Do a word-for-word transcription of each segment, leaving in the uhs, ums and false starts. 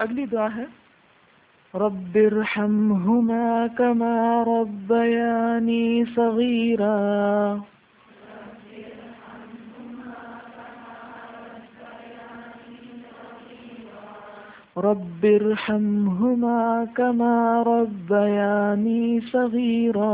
اگلی دعا ہے رب ارحمہما کما ربیانی صغیرا. رب ارحمہما کما ربیانی صغیرا.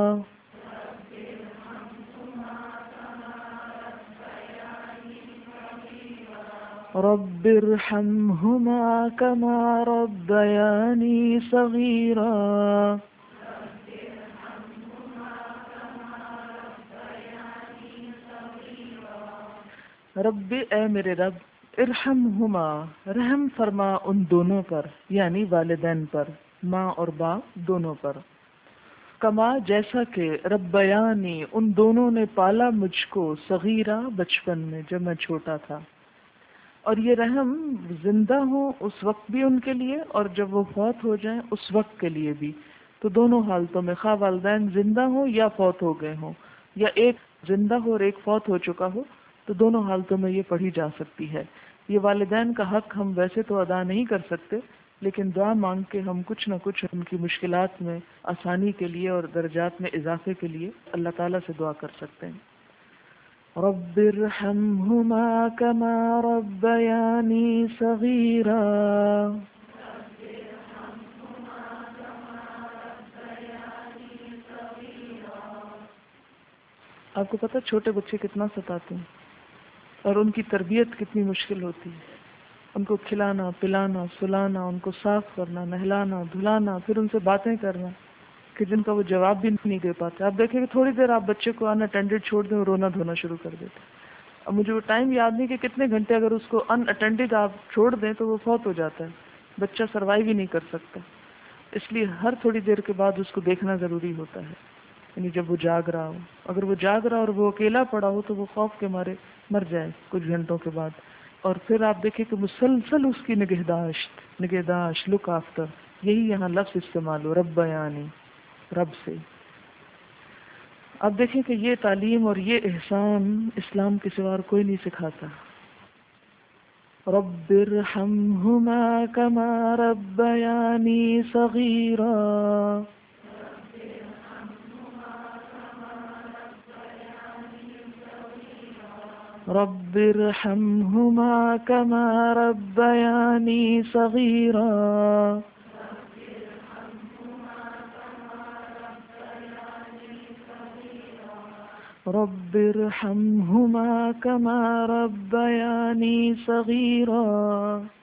رب ارحمہما کما ربیانی صغیرا. رب اے میرے رب، ارحمہما رحم فرما ان دونوں پر، یعنی والدین پر، ماں اور باپ دونوں پر. کما جیسا کہ ربیانی ان دونوں نے پالا مجھ کو، صغیرہ بچپن میں جب میں چھوٹا تھا. اور یہ رحم زندہ ہوں اس وقت بھی ان کے لیے، اور جب وہ فوت ہو جائیں اس وقت کے لیے بھی. تو دونوں حالتوں میں، خواہ والدین زندہ ہوں یا فوت ہو گئے ہوں، یا ایک زندہ ہو اور ایک فوت ہو چکا ہو، تو دونوں حالتوں میں یہ پڑھی جا سکتی ہے. یہ والدین کا حق ہم ویسے تو ادا نہیں کر سکتے، لیکن دعا مانگ کے ہم کچھ نہ کچھ ان کی مشکلات میں آسانی کے لیے اور درجات میں اضافے کے لیے اللہ تعالیٰ سے دعا کر سکتے ہیں. رب ارحمہما کما ربیانی صغیرا. آپ کو پتہ چھوٹے بچے کتنا ستاتے ہیں اور ان کی تربیت کتنی مشکل ہوتی ہے. ان کو کھلانا پلانا سلانا، ان کو صاف کرنا، نہلانا دھلانا، پھر ان سے باتیں کرنا کہ جن کا وہ جواب بھی نہیں دے پاتے. آپ دیکھیں کہ تھوڑی دیر آپ بچے کو ان اٹینڈڈ چھوڑ دیں اور رونا دھونا شروع کر دیتے. اب مجھے وہ ٹائم یاد نہیں کہ کتنے گھنٹے اگر اس کو ان اٹینڈڈ آپ چھوڑ دیں تو وہ فوت ہو جاتا ہے. بچہ سروائیو ہی نہیں کر سکتا. اس لیے ہر تھوڑی دیر کے بعد اس کو دیکھنا ضروری ہوتا ہے، یعنی جب وہ جاگ رہا ہو. اگر وہ جاگ رہا اور وہ اکیلا پڑا ہو تو وہ خوف کے مارے مر جائے کچھ گھنٹوں کے بعد. اور پھر آپ دیکھیں کہ مسلسل اس کی نگہداشت نگہداشت لک آفٹر، یہی یہاں لفظ استعمال ہو، رب بیانی، رب سے. آپ دیکھیں کہ یہ تعلیم اور یہ احسان اسلام کے سوا کوئی نہیں سکھاتا. رب ارحمہما کما ربیانی صغیرا. رب ارحمہما کما ربیانی صغیرا. رب ارحمہما کما ربیانی صغیرا.